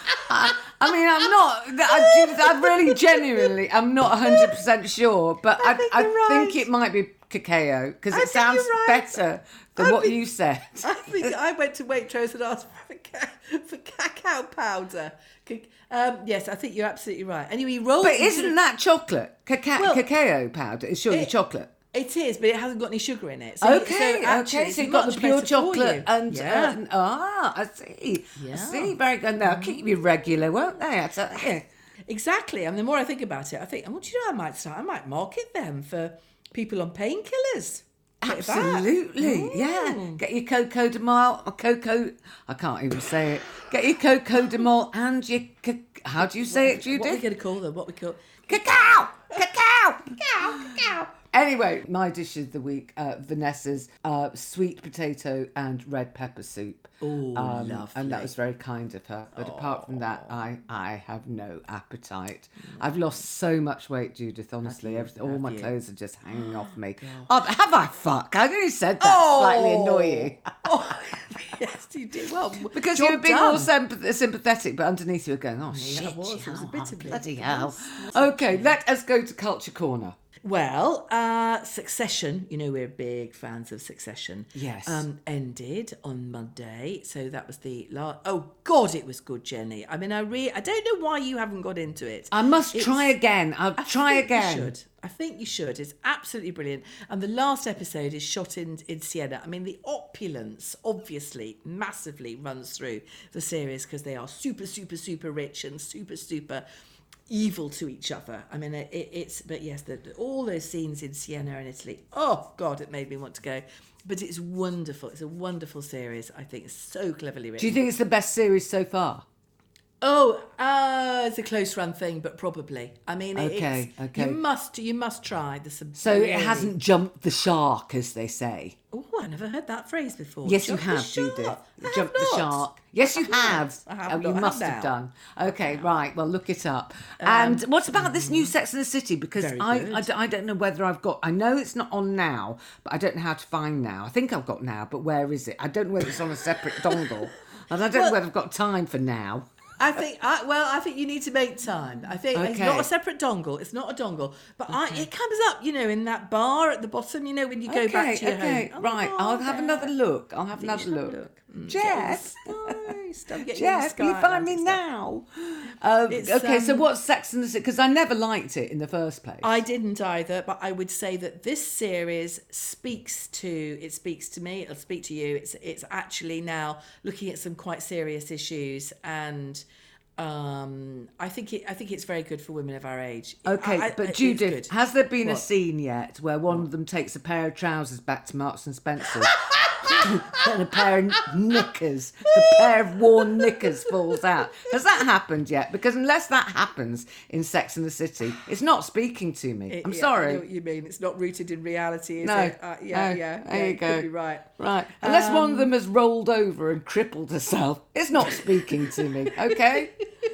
B: I mean, I'm not. I, do- I really, genuinely, I'm not one hundred percent sure, but I,
A: I think
B: I
A: you're
B: think
A: right.
B: it might be cacao because
A: I
B: it
A: think
B: sounds
A: you're right.
B: better than
A: I
B: what
A: think-
B: you said.
A: I think I went to Waitrose and asked for, ca- for cacao powder. Ca- Um, yes, I think you're absolutely right. Anyway, you roll.
B: But
A: it into
B: isn't
A: the-
B: that chocolate? Cacao,
A: Well,
B: cacao powder is surely
A: it-
B: chocolate.
A: It is, but it hasn't got any sugar in it. So,
B: Okay,
A: so actually,
B: okay,
A: it's
B: so you've got the
A: much
B: pure
A: better for
B: chocolate
A: you.
B: and,
A: Yeah.
B: and ah, I see, I
A: Yeah.
B: see, very good. Now keep you regular, won't they? I tell you.
A: Exactly. And the more I think about it, I think, well, do you know, I might start, I might market them for people on painkillers. Bit of that.
B: Absolutely, yeah.
A: Mm.
B: Get your Coco de Mol, or Coco. I can't even say it. Get your Coco de Mol and your. ca- How do you say it,
A: What are we
B: Judith?
A: going to call them? What we call
B: Cacao! Cacao! Cacao! Cacao! Anyway, my dish of the week, uh, Vanessa's uh, sweet potato and red pepper soup.
A: Oh,
B: Um,
A: lovely.
B: And that was very kind of her. But apart from that, I, I have no appetite. I've lost so much weight, Judith, honestly.
A: you?
B: Everything, all
A: Have
B: my
A: you?
B: clothes are just hanging off me. Oh, have I fuck? I only said that
A: Oh.
B: slightly annoy you.
A: Oh, Yes, you did. Well,
B: Because
A: job
B: you were being
A: done.
B: all sympath- sympathetic, but underneath you were going, oh,
A: Yeah,
B: shit.
A: it was. It was a bit of me.
B: Bloody
A: It
B: hell.
A: was.
B: Okay, let us go to Culture Corner.
A: Well, uh, Succession, you know, we're big fans of Succession.
B: Yes.
A: Um, ended on Monday. So that was the last. Oh, God, it was good, Jenny. I mean, I re- I don't know why you haven't got into it.
B: I must
A: It's-
B: try again. I'll
A: I
B: try
A: think
B: again.
A: You should. I think you should. It's absolutely brilliant. And the last episode is shot in, in Siena. I mean, the opulence obviously massively runs through the series because they are super, super, super rich and super, super evil to each other. I mean, it, it's, but yes, the, all those scenes in Siena in Italy, oh God, it made me want to go. But it's wonderful. It's a wonderful series. I think it's so cleverly written.
B: Do you think it's the best series so far?
A: Oh, uh, it's a close run thing, but probably. I mean, it,
B: Okay,
A: it's,
B: okay.
A: you must, you must try. There's some
B: So
A: really-
B: it hasn't jumped the shark, as they say.
A: Oh, I never heard that phrase before.
B: Yes,
A: Jump
B: you
A: the
B: have,
A: shark.
B: Judith.
A: I have
B: Jump the
A: not.
B: shark. Yes, you
A: I have
B: have.
A: not. I have
B: Oh,
A: not.
B: you
A: I have
B: must have
A: now.
B: done. Okay, right. Well, look it up. and what about this new Sex and the City? Because
A: Very
B: I,
A: good.
B: I, d- I don't know whether I've got. I know it's not on now, but I don't know how to find now. I think I've got now, but where is it? I don't know whether it's on a separate dongle, and I don't know
A: Well-
B: whether I've got time for now.
A: I think, I, well, I think you need to make time. I think it's
B: Okay.
A: not a separate dongle. It's not a dongle, but I, it comes up, you know, in that bar at the bottom. You know, when you go
B: okay,
A: back to your
B: okay,
A: home. Oh,
B: right. I'll have
A: there.
B: another look. I'll have
A: You
B: another
A: should have a
B: look.
A: look. Mm,
B: Jess.
A: get all the stuff, get you
B: Jess,
A: the
B: can you
A: Sky
B: find me
A: Atlantic stuff.
B: now? Um,
A: It's,
B: okay, so
A: um,
B: what's Sex and the City? Because I never liked it in the first place.
A: I didn't either, but I would say that this series speaks to it speaks to me. It'll speak to you. It's it's actually now looking at some quite serious issues, and um, I think it I think it's very good for women of our age.
B: Okay,
A: I- I-
B: but
A: it's
B: Judith,
A: good.
B: has there been a
A: What?
B: scene yet where one of them takes a pair of trousers back to Marks and Spencer and a pair of knickers, a pair of worn knickers falls out? Has that happened yet? Because unless that happens in Sex and the City, it's not speaking to me.
A: It-
B: I'm
A: yeah, I
B: sorry.
A: know what you mean it's not rooted in reality, is
B: No,
A: it? Uh, yeah,
B: no,
A: yeah.
B: there
A: yeah,
B: you go.
A: Could be right.
B: Right. Unless one
A: Um,
B: of them has rolled over and crippled herself, it's not speaking to me, okay?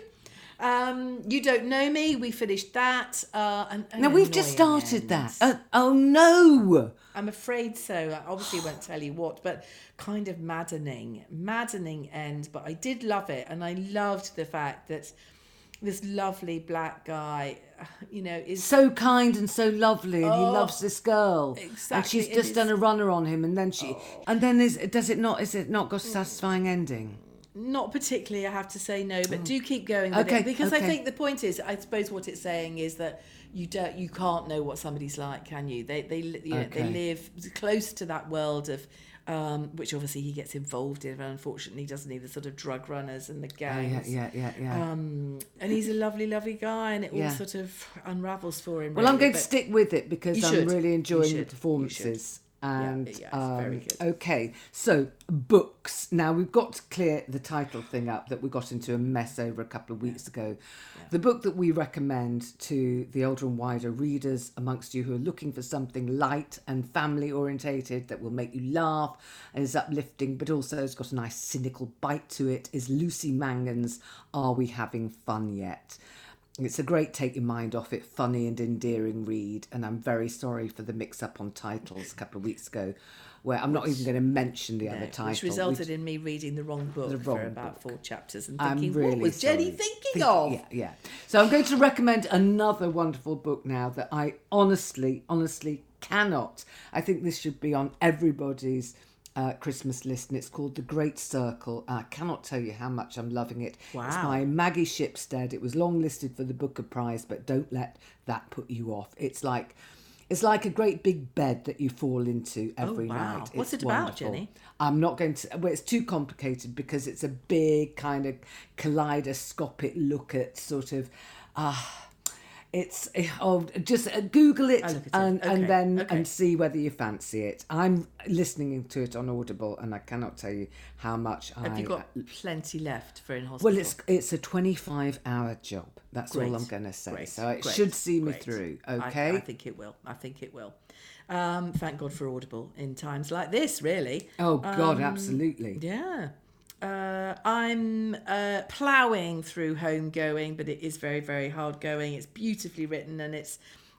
A: Um, You Don't Know Me. We finished that. Uh, and, and
B: Now, we've just
A: annoying
B: started that.
A: end.
B: Uh, oh, no.
A: I'm afraid so. I obviously won't tell you what, but kind of maddening, maddening end. But I did love it, and I loved the fact that this lovely black guy, you know, is
B: So kind and so lovely, and he
A: Oh,
B: loves this girl. And
A: exactly,
B: she's
A: it
B: just
A: is-
B: done a runner on him, and then she, and then is does it not? Is it not got a satisfying ending?
A: not particularly. I have to say no, but do keep going with
B: Okay,
A: it because I
B: okay.
A: think the point is, I suppose what it's saying is that you don't, you can't know what somebody's like, can you? They, they, you know, they
B: Okay.
A: live close to that world of. Um, which obviously he gets involved in, and unfortunately, doesn't he? The sort of drug runners and the
B: Oh, yeah,
A: gangs.
B: yeah, yeah, yeah.
A: Um, and he's a lovely, lovely guy, and it
B: Yeah.
A: all sort of unravels for him.
B: Well, I'm
A: really,
B: going to
A: but-
B: stick with it because
A: You
B: I'm
A: should.
B: really
A: You
B: enjoying
A: should.
B: the
A: You
B: performances. And
A: yeah, it's
B: um,
A: very good.
B: okay, so books. Now we've got to clear the title thing up that we got into a mess over a couple of weeks ago. The book that we recommend to the older and wider readers amongst you who are looking for something light and family orientated that will make you laugh and is uplifting, but also has got a nice cynical bite to it, is Lucy Mangan's Are We Having Fun Yet? It's a great take your mind off it, funny and endearing read, and I'm very sorry for the mix-up on titles a couple of weeks ago, where I'm not even going to mention the other title.
A: Which resulted in me reading the wrong book
B: The
A: for
B: wrong
A: about four chapters and
B: I'm
A: thinking,
B: really
A: what was Jenny
B: sorry.
A: thinking
B: Think-
A: of?
B: Yeah, yeah. So I'm going to recommend another wonderful book now that I honestly, honestly cannot. I think this should be on everybody's uh, Christmas list, and it's called The Great Circle. I cannot tell you how much I'm loving it. It's
A: Wow.
B: by Maggie Shipstead. It was long listed for the Booker Prize, but don't let that put you off. It's like it's like a great big bed that you fall into every
A: Oh, wow.
B: night.
A: What's
B: It's
A: it about,
B: wonderful.
A: Jenny?
B: I'm not going to. Well, it's too complicated because it's a big kind of kaleidoscopic look at sort of. Ah, it's oh, just uh, Google it
A: I'll look at it.
B: and
A: Okay,
B: and then
A: okay.
B: and see whether you fancy it. I'm listening to it on Audible, and I cannot tell you how much I.
A: Have you got plenty left for in hospital?
B: Well, it's it's a twenty-five hour job. That's all
A: Great.
B: I'm going to say.
A: Great,
B: So it
A: great,
B: should see me
A: great.
B: through.
A: I-
B: Okay.
A: I, think it will. I think it will. Um, thank God for Audible in times like this, really.
B: oh God,
A: Um,
B: absolutely.
A: Yeah. Uh, I'm uh, ploughing through Homegoing, but it is very, very hard going. It's beautifully written, and it's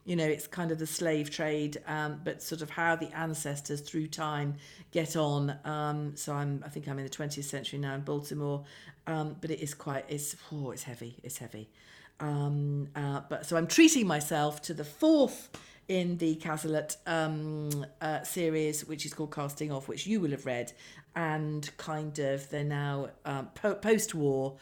A: you know, it's kind of the slave trade, um, but sort of how the ancestors through time get on. Um, so I'm, I think I'm in the twentieth century now in Baltimore, um, but it is quite, it's, oh, it's heavy, it's heavy. Um, uh, but so I'm treating myself to the fourth in the Cazalet um, uh, series, which is called Casting Off, which you will have read, and kind of they're now um, po- post-war,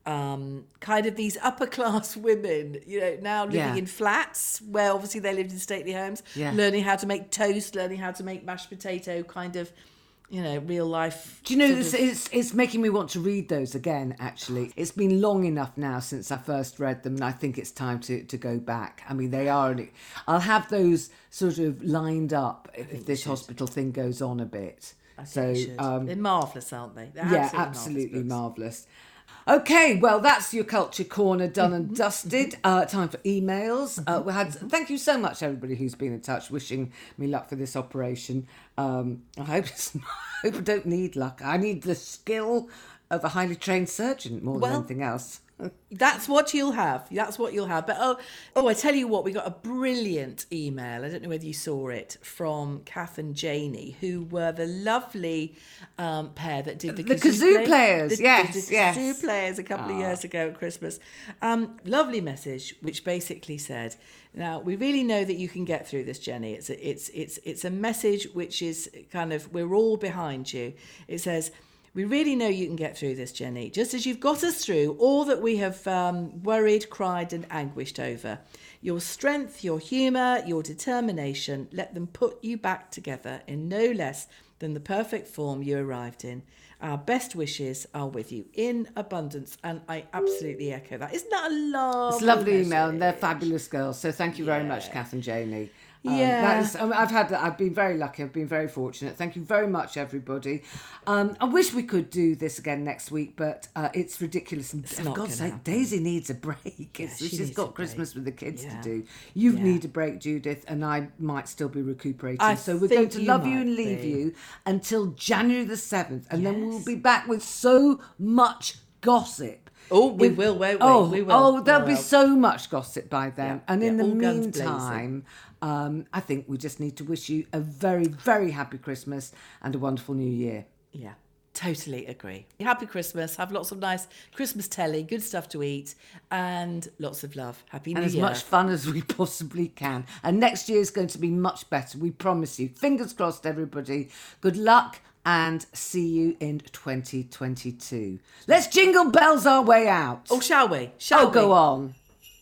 A: um, kind of these upper class women, you know, now living
B: Yeah.
A: in flats where obviously they lived in stately homes,
B: Yeah.
A: learning how to make toast, learning how to make mashed potato, kind of, you know, real life.
B: Do you know,
A: sort
B: it's,
A: of-
B: it's, it's making me want to read those again, actually. It's been long enough now since I first read them, and I think it's time to, to go back. I mean, they are... I'll have those sort of lined up if, if this hospital thing goes on a bit.
A: I think
B: So,
A: you should.
B: um,
A: They're marvellous, aren't they? They're
B: yeah,
A: absolutely,
B: absolutely
A: marvellous books.
B: marvellous. Okay, well, that's your culture corner done and dusted. Uh, time for emails. Uh, we had. Thank you so much, everybody who's been in touch, wishing me luck for this operation. Um, I hope it's, I hope I don't need luck. I need the skill of a highly trained surgeon more
A: Well,
B: than anything else.
A: That's what you'll have. That's what you'll have. But oh, oh, I tell you what, we got a brilliant email. I don't know whether you saw it, from Kath and Janie, who were the lovely um, pair that did the,
B: The kazoo
A: play-
B: players,
A: the,
B: yes,
A: the
B: yes.
A: kazoo players a couple of years ago at Christmas. Um, lovely message, which basically said, "Now we really know that you can get through this, Jenny. It's a, it's it's it's a message which is kind of, we're all behind you." It says, "We really know you can get through this, Jenny, just as you've got us through all that we have um, worried, cried and anguished over. Your strength, your humour, your determination, let them put you back together in no less than the perfect form you arrived in. Our best wishes are with you in abundance." And I absolutely echo that. Isn't that a lovely
B: It's a lovely email, and they're
A: message?
B: fabulous girls. So thank you very much,
A: Yeah.
B: Kath and Janie. Um,
A: Yeah.
B: that is, I mean, I've had that. I've been very lucky. I've been very fortunate. Thank you very much, everybody. Um, I wish we could do this again next week, but uh, it's ridiculous. And for
A: not
B: God's
A: gonna
B: sake,
A: happen.
B: Daisy needs a break. It's,
A: she
B: she's
A: needs a
B: got
A: break.
B: Christmas with the kids
A: Yeah.
B: to do. You
A: Yeah.
B: need a break, Judith, and I might still be recuperating.
A: I
B: so we're
A: think
B: going to
A: you
B: love you
A: might
B: and leave
A: be.
B: you until January the seventh, and then we'll
A: Yes.
B: be back with so much gossip.
A: Oh, we
B: If-
A: will, won't we?
B: Oh,
A: We will.
B: oh, there'll
A: We
B: be
A: will.
B: so much gossip by then.
A: Yeah,
B: And
A: yeah,
B: in the
A: all guns blazing.
B: meantime, um, I think we just need to wish you a very, very happy Christmas and a wonderful new year.
A: Yeah, totally agree. Happy Christmas. Have lots of nice Christmas telly, good stuff to eat, and lots of love. Happy New
B: And as
A: Year.
B: much fun as we possibly can. And next year is going to be much better. We promise you. Fingers crossed, everybody. Good luck and see you in twenty twenty-two. Let's jingle bells our way out.
A: Oh, shall we? Shall
B: Oh,
A: we?
B: go on.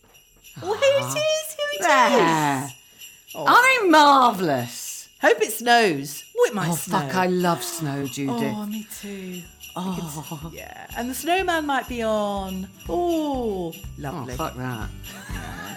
A: Oh, here it is. Here it
B: There.
A: is. Oh.
B: Aren't they marvellous?
A: Hope it snows. Oh, it might
B: Oh,
A: snow.
B: fuck, I love snow, Judith.
A: Oh, me too.
B: Oh,
A: Yeah, and the snowman might be on. Oh,
B: oh
A: lovely.
B: fuck that.